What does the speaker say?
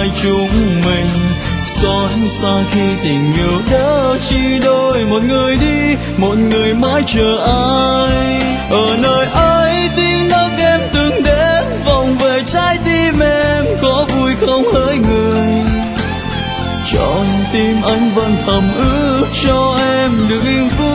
hai chúng mình. Xót xa khi tình yêu đã chia đôi, một người đi, một người mãi chờ ai. Ở nơi ấy tiếng nấc em từng đến vòng về trái tim em, có vui không hỡi người. Trong tim anh vẫn thầm ước cho em được hạnh phúc